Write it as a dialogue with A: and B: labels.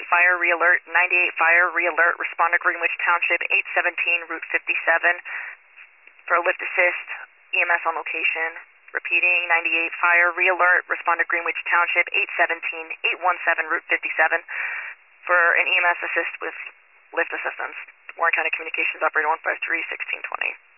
A: fire realert, 98 fire realert, respond to Greenwich Township, 817 Route 57 for a lift assist, EMS on location. Repeating, 98 fire realert, respond to Greenwich Township, 817 Route 57 for an EMS assist with lift assistance. Warren County Communications Operator 153-1620.